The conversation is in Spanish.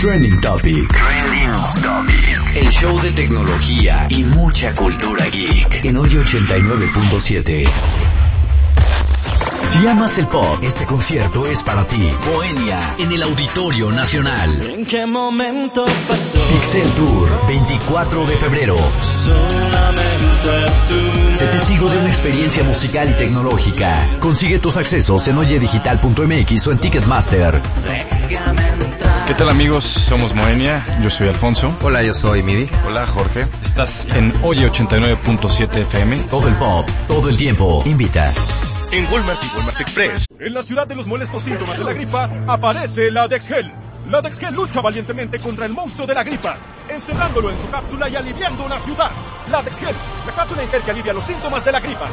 Trending Topic. El show de tecnología y mucha cultura geek en Hoy 89.7. Si amas el pop, este concierto es para ti. Moenia, en el Auditorio Nacional. ¿En qué momento pasó? Pixel Tour, 24 de febrero. Solamente tú. Sé testigo de una experiencia musical y tecnológica. Consigue tus accesos en oyedigital.mx o en Ticketmaster. ¿Qué tal, amigos? Somos Moenia, yo soy Alfonso. Hola, yo soy Midi. Hola, Jorge. Estás en Oye 89.7 FM. Todo el pop, todo el tiempo. Invita. En Walmart y Walmart Express, en la ciudad de los molestos síntomas de la gripa, aparece la Dexgel. La Dexgel lucha valientemente contra el monstruo de la gripa, encerrándolo en su cápsula y aliviando la ciudad. La Dexgel, la cápsula en gel que alivia los síntomas de la gripa.